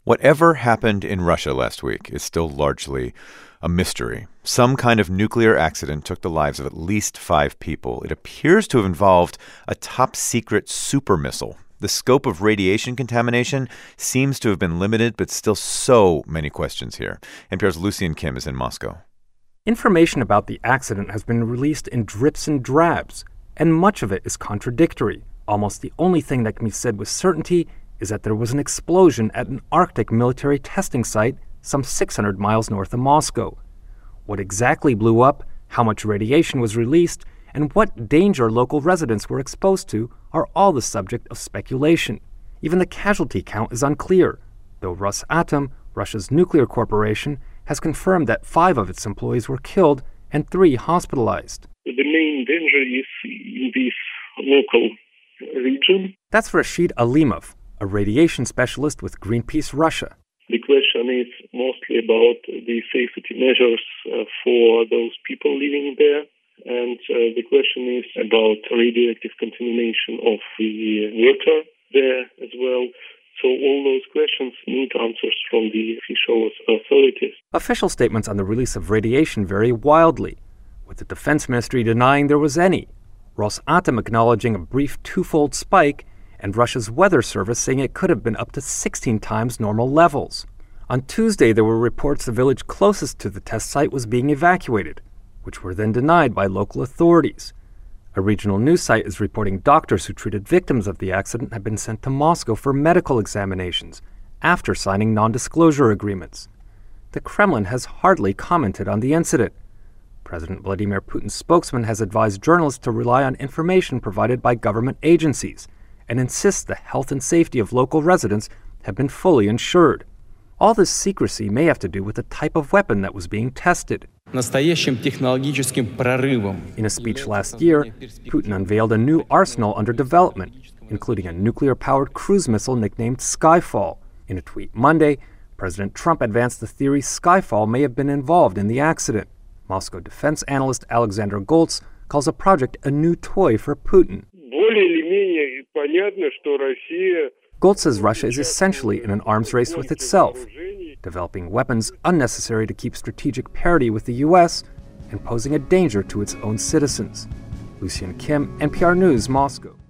Whatever happened in Russia last week is still largely a mystery. Some kind of nuclear accident took the lives of at least 5 people. It appears to have involved a top-secret super missile. The scope of radiation contamination seems to have been limited, but still so many questions here. NPR's Lucian Kim is in Moscow. Information about the accident has been released in drips and drabs, and much of it is contradictory. Almost the only thing that can be said with certainty is that there was an explosion at an Arctic military testing site some 600 miles north of Moscow. What exactly blew up, how much radiation was released, and what danger local residents were exposed to are all the subject of speculation. Even the casualty count is unclear, though Rosatom, Russia's nuclear corporation, has confirmed that 5 of its employees were killed and 3 hospitalized. The main danger is in this local region. That's Rashid Alimov, a radiation specialist with Greenpeace Russia. The question is mostly about the safety measures for those people living there. And the question is about radioactive contamination of the water there as well. So all those questions need answers from the official authorities. Official statements on the release of radiation vary wildly, with the Defense Ministry denying there was any, Rosatom acknowledging a brief 2-fold spike, and Russia's Weather Service saying it could have been up to 16 times normal levels. On Tuesday, there were reports the village closest to the test site was being evacuated, which were then denied by local authorities. A regional news site is reporting doctors who treated victims of the accident have been sent to Moscow for medical examinations after signing non-disclosure agreements. The Kremlin has hardly commented on the incident. President Vladimir Putin's spokesman has advised journalists to rely on information provided by government agencies and insists the health and safety of local residents have been fully ensured. All this secrecy may have to do with the type of weapon that was being tested. In a speech last year, Putin unveiled a new arsenal under development, including a nuclear-powered cruise missile nicknamed Skyfall. In a tweet Monday, President Trump advanced the theory Skyfall may have been involved in the accident. Moscow defense analyst Alexander Goltz calls the project a new toy for Putin. Goltz says Russia is essentially in an arms race with itself, developing weapons unnecessary to keep strategic parity with the U.S. and posing a danger to its own citizens. Lucian Kim, NPR News, Moscow.